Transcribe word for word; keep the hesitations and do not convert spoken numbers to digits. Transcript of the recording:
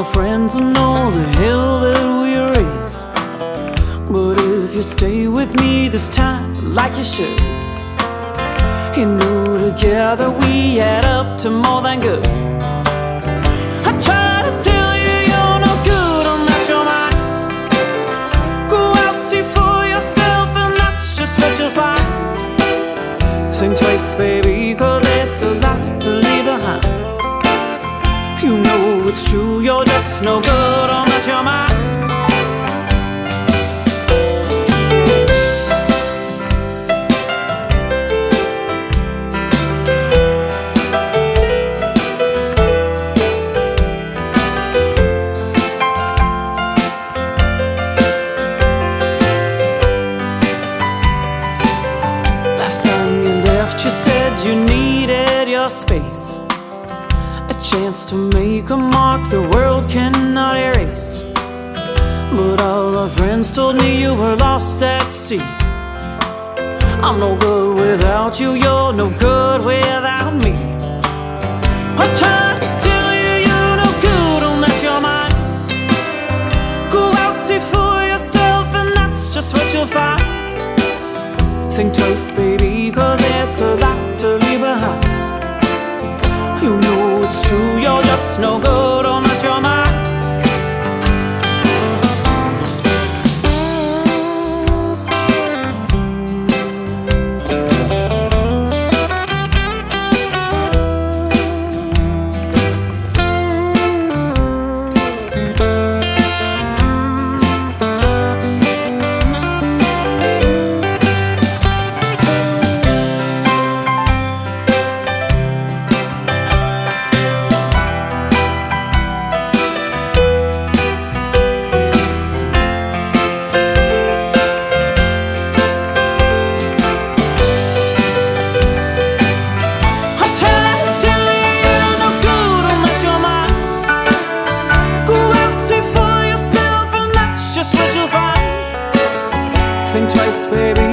friends will know the hell that we raised. But if you stay with me this time like you should, you know together we add up to more than good. I try to tell you you're no good unless you're mine. Go out, see for yourself, and that's just what you'll find. Think twice, baby, cause it's a lot to leave behind. You know it's true, you're just no good unless you're mine. Last time you left, you said you needed your space, a chance to make a mark the world cannot erase. But all our friends told me you were lost at sea. I'm no good without you, you're no good without me. I tried to tell you you're no good unless you're mine. Go out, see for yourself, and that's just what you'll find. Think twice, baby, cause it's a lot to leave behind. You know it's true, you're just no good unless you're mine. Think twice, baby,